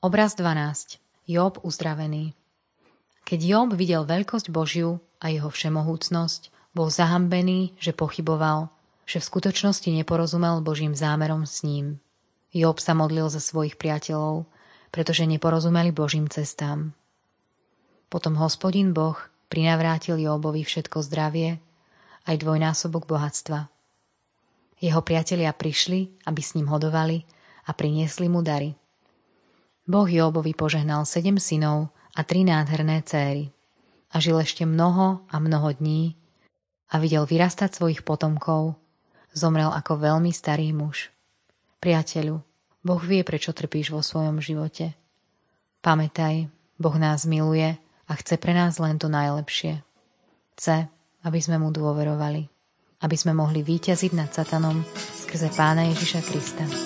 Obraz 12. Job uzdravený. Keď Job videl veľkosť Božiu a jeho všemohúcnosť, bol zahambený, že pochyboval, že v skutočnosti neporozumel Božím zámerom s ním. Job sa modlil za svojich priateľov, pretože neporozumeli Božím cestám. Potom Hospodin Boh prinavrátil Jobovi všetko zdravie, aj dvojnásobok bohatstva. Jeho priatelia prišli, aby s ním hodovali a priniesli mu dary. Boh Jobovi požehnal 7 synov a 3 nádherné céry. A žil ešte mnoho a mnoho dní a videl vyrastať svojich potomkov. Zomrel ako veľmi starý muž. Priateľu, Boh vie, prečo trpíš vo svojom živote. Pamätaj, Boh nás miluje a chce pre nás len to najlepšie. Chce, aby sme mu dôverovali, aby sme mohli víťaziť nad satanom skrze Pána Ježiša Krista.